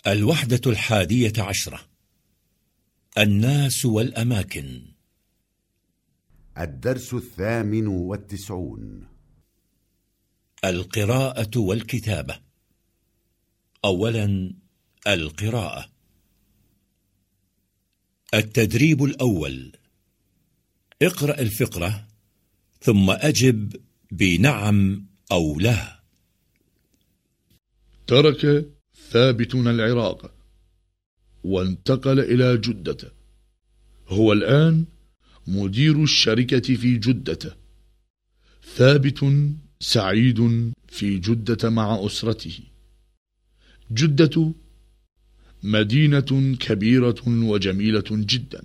الوحدة 11. الناس والأماكن. الدرس 98. القراءة والكتابة. أولا القراءة. التدريب الأول: اقرأ الفقرة ثم أجب بنعم أو لا. ترك ثابت العراق وانتقل إلى جدة. هو الآن مدير الشركة في جدة. ثابت سعيد في جدة مع أسرته. جدة مدينة كبيرة وجميلة جدا.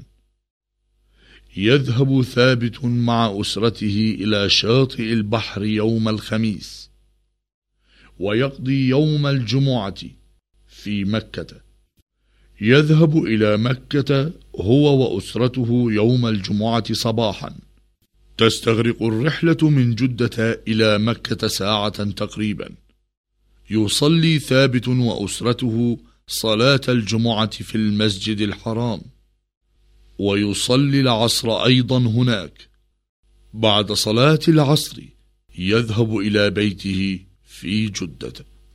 يذهب ثابت مع أسرته إلى شاطئ البحر يوم الخميس، ويقضي يوم الجمعة في مكة. يذهب إلى مكة هو وأسرته يوم الجمعة صباحا. تستغرق الرحلة من جدة إلى مكة ساعة تقريبا. يصلي ثابت وأسرته صلاة الجمعة في المسجد الحرام، ويصلي العصر أيضا هناك. بعد صلاة العصر يذهب إلى بيته في جدة.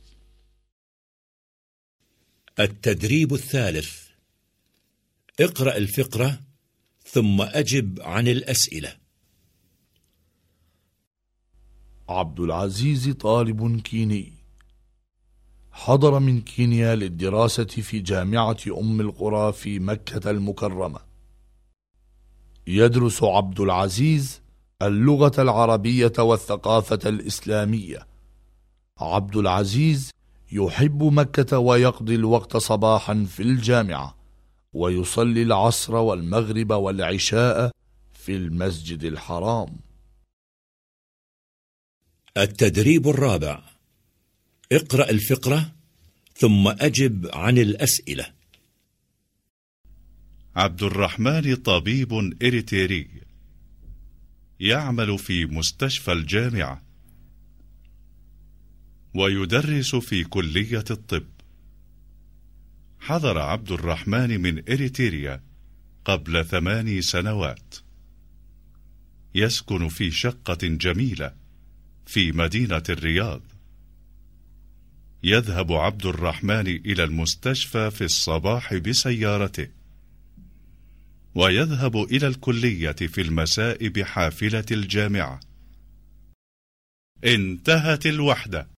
التدريب الثالث: اقرأ الفقرة ثم أجب عن الأسئلة. عبد العزيز طالب كيني، حضر من كينيا للدراسة في جامعة أم القرى في مكة المكرمة. يدرس عبد العزيز اللغة العربية والثقافة الإسلامية. عبد العزيز يحب مكة ويقضي الوقت صباحا في الجامعة، ويصلي العصر والمغرب والعشاء في المسجد الحرام. التدريب الرابع: اقرأ الفقرة ثم أجب عن الأسئلة. عبد الرحمن طبيب إريتري، يعمل في مستشفى الجامعة، ويدرس في كلية الطب. حضر عبد الرحمن من إريتريا قبل 8 سنوات. يسكن في شقة جميلة في مدينة الرياض. يذهب عبد الرحمن إلى المستشفى في الصباح بسيارته، ويذهب إلى الكلية في المساء بحافلة الجامعة. انتهت الوحدة.